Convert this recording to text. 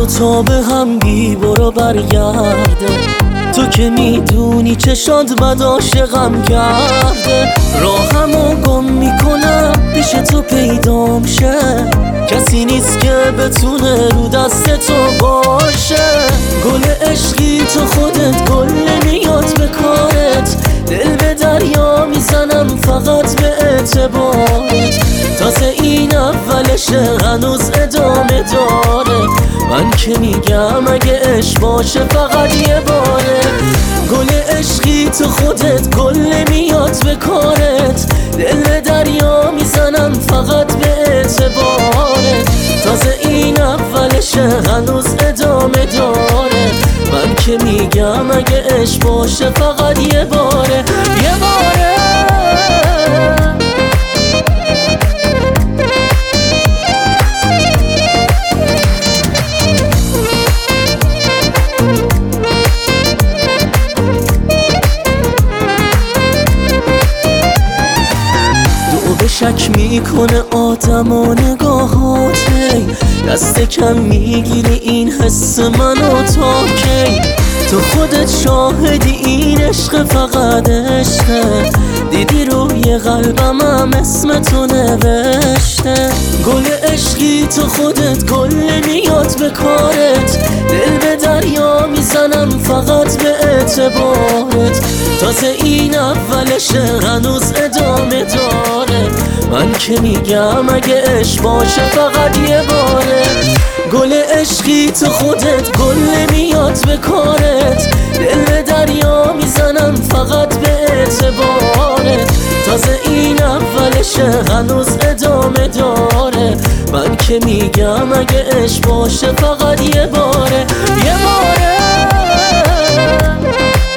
تا به هم بی برو برگرده. تو که میدونی چشات بد عاشقم کرده. راهمو گم میکنم پیش تو پیدام شه. کسی نیست که بتونه رو دست تو باشه. گل عشقی تو خودت گل نمیاد به کارت. دل به دریا میزنم فقط به اعتبارت. تازه این اولشه هنوز ادامه داره. من که میگم اگه عشق باشه فقط یه باره. گل عشقی تو خودت گل نمیاد به کارت. دل به دریا میزنم فقط به اعتبارت. تازه این اولشه هنوز ادامه داره. من که میگم اگه عشق باشه فقط یه باره. یه باره شک میکنه آدم و نگاهاتی. دست کم میگیری این حس منو تا کی. تو خودت شاهدی این عشق فقط عشقه. دیدی روی قلبم هم اسم تو نوشته. گل عشقی تو خودت گل نمیاد به کارت. دل به دریا میزنم فقط به اعتبارت. تازه این اولشه هنوز ادامه داره. من که میگم اگه عشق باشه فقط یه باره. گل عشقی تو خودت گل نمیاد به کارت. دل به دریا میزنم فقط به اعتبارت. تازه این اولشه هنوز ادامه داره. من که میگم اگه عشق باشه فقط یه باره. یه باره